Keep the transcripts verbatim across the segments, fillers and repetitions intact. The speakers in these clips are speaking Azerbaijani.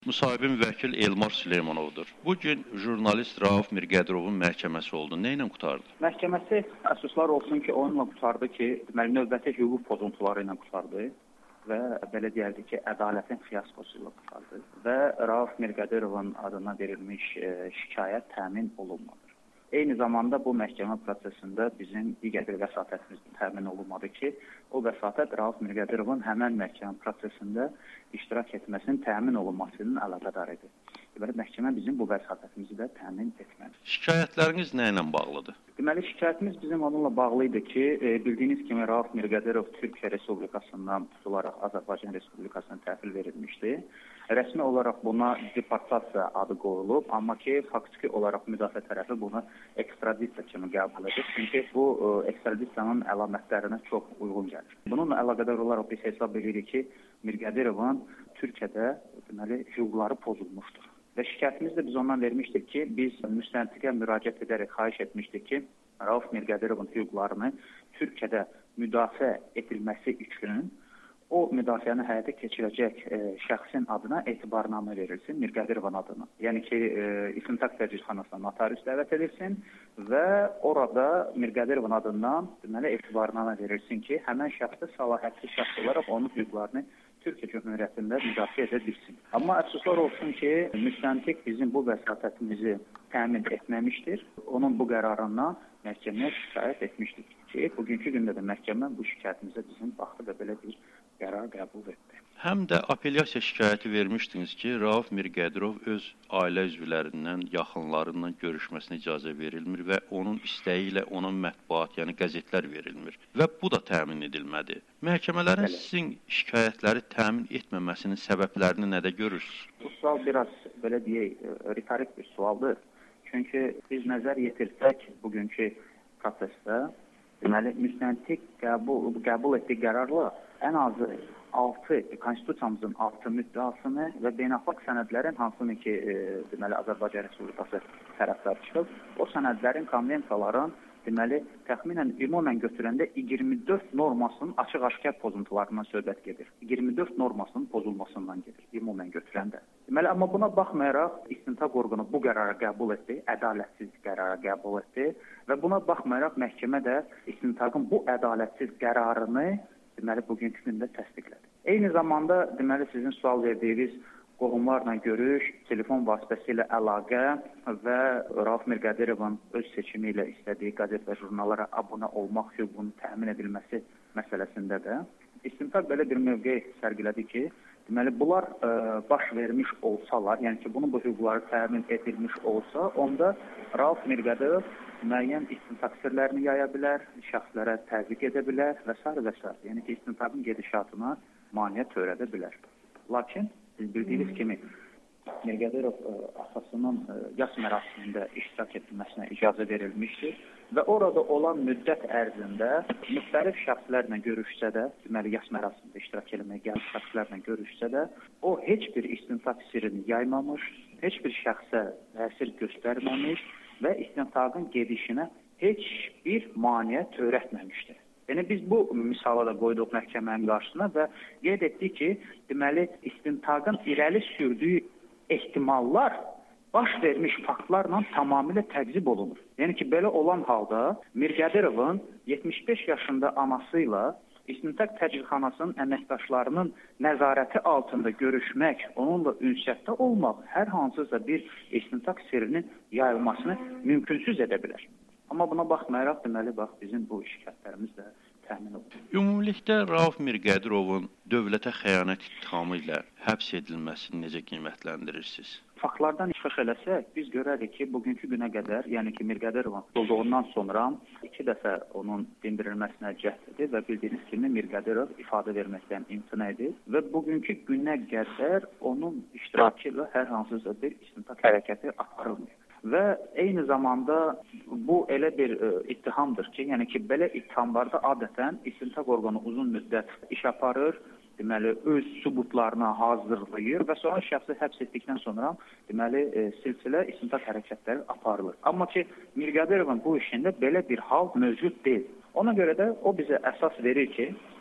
Müsahibim vəkil Elmar Süleymanovdur. Bugün jurnalist Rauf Mirqədirovun məhkəməsi oldu. Nə ilə qutardı? Məhkəməsi əfsuslar olsun ki, onunla qutardı ki, deməli növbəti hüquq pozuntuları ilə qutardı və belə deyərdi ki, ədalətin fiyaskosu ilə qutardı və Rauf Mirqədirovun adına verilmiş e, şikayət təmin olunmadı. Eyni zamanda bu məhkəmə prosesində bizim digər bir vəsatətimiz təmin olunmadı ki, o vəsatət Rauf Mirqədirovun həmən məhkəmə prosesində iştirak etməsinin təmin olunmasının əlaqədar idi. Deməli, məhkəmə bizim bu vəsatətimizi də təmin etmədi. Şikayətləriniz nə ilə bağlıdır? Deməli, şikayətimiz bizim onunla bağlı idi ki, bildiyiniz kimi Rauf Mirqədirov Türkiyə Respublikasından tutularaq Azərbaycan Respublikasına təhvil verilmişdi. Rəsmi olaraq buna deportasiya adı qoyulub, amma ki, faktiki olaraq müdafiə tərəfi bunu ekstradisiya kimi qəbul edir. Çünki bu ekstradisiyanın əlamətlərinə çox uyğun gəlir. Bununla əlaqədar olaraq biz hesab edirik ki, Mirqədirovun Türkiyədə deməli hüquqları pozulmuşdur. Və şikayətimiz də biz ondan vermişdik ki, biz müstəntiqə müraciət edərək xahiş etmişdik ki, Rauf Mirqədirovun hüquqlarını Türkiyədə müdafiə edilməsi üçün o müdafiəni həyata keçirəcək e, şəxsin adına etibarnamə verilsin, Mirqədirovun adına. Yəni ki, e, İstintaq Təcridxanasına notarius dəvət edilsin və orada Mirqədirovun adından deməli etibarnamə verilsin ki, həmən şəxsi səlahiyyətli şəxs olaraq onun hüquqlarını Türkiyə Cümhuriyyətində müdafiə edə bilsin. Amma əfsuslar olsun ki, müstəntiq bizim bu vəsatətimizi təmin etməmişdir. Onun bu qərarından məhkəməyə şikayət etmişdik ki, bugünkü gündə də məhkəmə bu şikayətimizə bizim baxdı və belə bir qərar qəbul etdi. Həm də apellyasiya şikayəti vermişdiniz ki, Rauf Mirqədirov öz ailə üzvlərindən, yaxınlarından görüşməsinə icazə verilmir və onun istəyi ilə ona mətbuat, yəni qəzetlər verilmir və bu da təmin edilmədi. Məhkəmələrin Bəli. Sizin şikayətləri təmin etməməsinin səbəblərini nədə görürsünüz? Bu sual biraz, belə deyək, ritorik bir sualdır. Çünki biz nəzər yetirsək bugünkü prosesdə, deməli, müstəntiq qəbul, qəbul etdiyi qərarla ən azı altı, konstitusiyamızın altı müddəasını və beynəlxalq sənədlərin hansını ki, e, deməli, Azərbaycan Respublikası tərəfləri çıxıb, o sənədlərin, konvensiyaların, deməli, təxminən ümumən götürəndə iyirmi dörd normasının açıq-aşkar pozuntularından söhbət gedir. iyirmi dörd normasının pozulmasından gedir, ümumən götürəndə. Deməli, amma buna baxmayaraq, İstintaq orqanı bu qərara qəbul etdi, ədalətsiz qərara qəbul etdi və buna baxmayaraq məhkəmə də İstintaqın bu ədalətsiz qərarını deməli, bugünkü gündə təsdiqlədi. Eyni zamanda, deməli, sizin sual verdiyiniz qohumlarla görüş, telefon vasitəsilə əlaqə və Rauf Mirqədirovun öz seçimi ilə istədiyi qəzet və jurnallara abunə olmaq hüququnun təmin edilməsi məsələsində də İstintaq belə bir mövqe sərgilədi ki, deməli, bunlar ə, baş vermiş olsalar, yəni ki, bunun bu hüquqları təmin edilmiş olsa, onda Rauf Mirqədirov müəyyən istintaq sirlərini yaya bilər, şəxslərə təzyiq edə bilər və s. və s. Yəni ki, istintaqın gedişatına maneə törədə bilər. Lakin, siz bildiyiniz kimi, Mirqədirov atasının yas mərasimində iştirak edilməsinə icazə verilmişdir və orada olan müddət ərzində müxtəlif şəxslərlə görüşsə də, deməli, yas mərasimində iştirak etməyə gələn şəxslərlə görüşsə də, o heç bir istintaq sirrini yaymamış, heç bir şəxsə təsir göstərməmiş və istintaqın gedişinə heç bir maneə törətməmişdir. Yəni, biz bu misala da qoyduq məhkəmənin qarşısına və qeyd etdik ki, deməli, istintaqın irəli sürdüyü ehtimallar baş vermiş faktlarla tamamilə təqzib olunur. Yəni ki, belə olan halda Mirqədirovun yetmiş beş yaşında anası ilə İstintaq Təcridxanasının əməkdaşlarının nəzarəti altında görüşmək, onunla ünsiyyətdə olmaq hər hansısa bir istintaq sirrinin yayılmasını mümkünsüz edə bilər. Amma buna baxmayaraq, deməli, bax, bizim bu şikayətlərimiz də təmin olunur. Ümumilikdə Rauf Mirqədirovun dövlətə xəyanət ittihamı ilə həbs edilməsini necə qiymətləndirirsiniz? Faktlardan çıxış eləsək, biz görərik ki, bugünkü günə qədər, yəni ki, Mirqədirovun tutulduğundan sonra iki dəfə onun dindirilməsinə cəhd edir və bildiyiniz kimi Mirqədirov ifadə verməkdən imtina edir və bugünkü günə qədər onun iştirakı ilə hər hansısa bir istintaq hərəkəti aparılmıyor. Və eyni zamanda bu elə bir ə, ittihamdır ki, yəni ki, belə ittihamlarda adətən istintaq orqanı uzun müddət iş aparır, deməli, öz sübutlarına hazırlayır və sonra şəxsi həbs etdikdən sonra, deməli, e, silsilə istintaq hərəkətləri aparılır. Amma ki, Mirqədirovun bu işində belə bir hal mövcud deyil. Ona görə də o bizə əsas verir ki,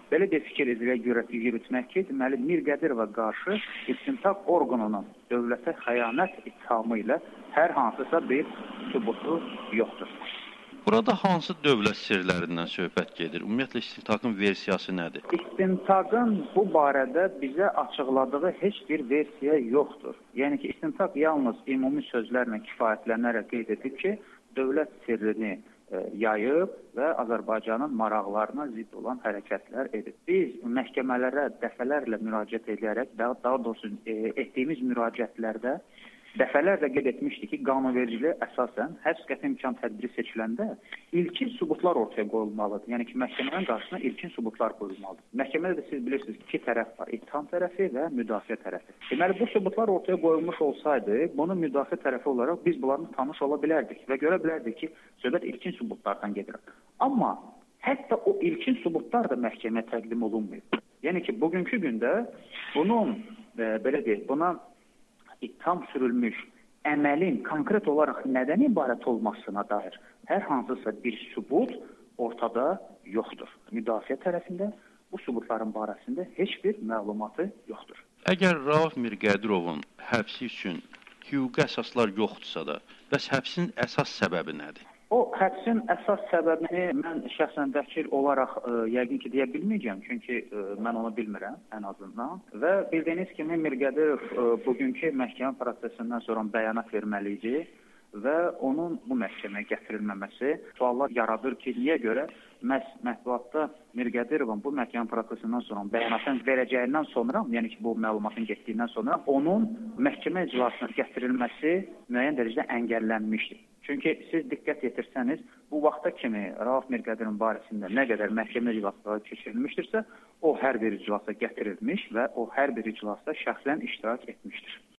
belə bir fikir yürütmək ki, deməli Mir Qədirova qarşı istintaq orqanının dövlətə xəyanət ittihamı ilə hər hansısa bir sübutu yoxdur. Burada hansı dövlət sirlərindən söhbət gedir? Ümumiyyətlə istintaqın versiyası nədir? İstintaqın bu barədə bizə açıqladığı heç bir versiya yoxdur. Yəni ki, istintaq yalnız ümumi sözlərlə kifayətlənərək qeyd edib ki, dövlət sirrini e, yayıb və Azərbaycanın maraqlarına zidd olan hərəkətlər edib. Biz məhkəmələrə dəfələrlə müraciət edərək, daha, daha doğrusu e, etdiyimiz müraciətlərdə dəfələrlə qeyd etmişdik ki, qanunvericiliyə əsasən həbs qəti imkan tədbiri seçiləndə ilkin sübutlar ortaya qoyulmalıdır. Yəni ki, məhkəmənin qarşısına ilkin sübutlar qoyulmalıdır. Məhkəmədə də siz bilirsiniz, iki tərəf var, ittiham tərəfi və müdafiə tərəfi. Deməli, bu sübutlar ortaya qoyulmuş olsaydı, bunu müdafiə tərəfi olaraq biz bunlarla tanış ola bilərdik və görə bilərdik ki, söhbət ilkin sübutlardan gedir. Amma hətta o ilkin sübutlar da məhkəməyə təqdim olunmayıb. Yəni ki, bugünkü gündə bunun, e, belə deyək, buna ittiham sürülmüş əməlin konkret olaraq nədən ibarət olmasına dair hər hansısa bir sübut ortada yoxdur. Müdafiə tərəfində bu sübutların barəsində heç bir məlumatı yoxdur. Əgər Rauf Mirqədirovun həbsi üçün hüquqi əsaslar yoxdursa da, bəs həbsin əsas səbəbi nədir? O həbsin əsas səbəbini mən şəxsən vəkil olaraq ə, yəqin ki, deyə bilməyəcəm, çünki ə, mən onu bilmirəm ən azından. Və bildiyiniz kimi Mirqədirov ə, bugünkü məhkəmə prosesindən sonra bəyanat verməli idi və onun bu məhkəməyə gətirilməməsi suallar yaradır ki, niyə görə məhz mətbuatda Mirqədirovun bu məhkəmə prosesindən sonra bəyanatın verəcəyindən sonra, yəni ki, bu məlumatın getdiyindən sonra onun məhkəmə iclasına gətirilməsi müəyyən dərəcədə əngəllənmişdir. Çünki siz diqqət yetirsəniz, bu vaxta kimi Rauf Mirqədirovun barəsində nə qədər məhkəmə iclasları keçirilmişdirsə, o hər bir iclasa gətirilmiş və o hər bir iclasda şəxsən iştirak etmişdir.